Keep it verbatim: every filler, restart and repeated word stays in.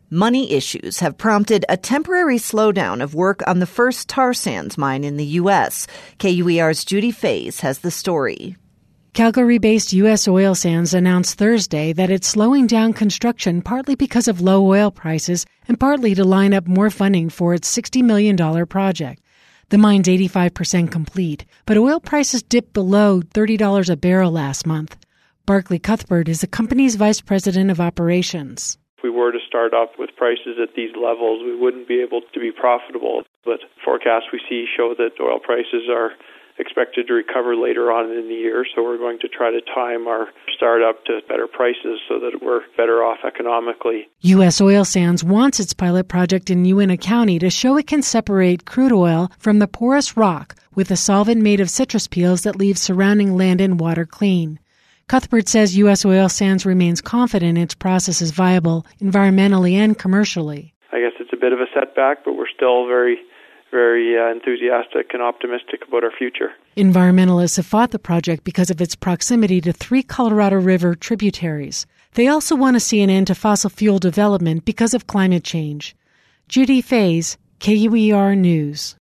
Money issues have prompted a temporary slowdown of work on the first tar sands mine in the U S. K U E R's Judy Faze has the story. Calgary-based U S Oil Sands announced Thursday that it's slowing down construction partly because of low oil prices and partly to line up more funding for its sixty million dollars project. The mine's eighty-five percent complete, but oil prices dipped below thirty dollars a barrel last month. Barclay Cuthbert is the company's vice president of operations. If we were to start up with prices at these levels, we wouldn't be able to be profitable. But forecasts we see show that oil prices are expected to recover later on in the year, so we're going to try to time our startup to better prices so that we're better off economically. U S Oil Sands wants its pilot project in Uintah County to show it can separate crude oil from the porous rock with a solvent made of citrus peels that leaves surrounding land and water clean. Cuthbert says U S Oil Sands remains confident its process is viable environmentally and commercially. I guess it's a bit of a setback, but we're still very very uh, enthusiastic and optimistic about our future. Environmentalists have fought the project because of its proximity to three Colorado River tributaries. They also want to see an end to fossil fuel development because of climate change. Judy Faze, K U E R News.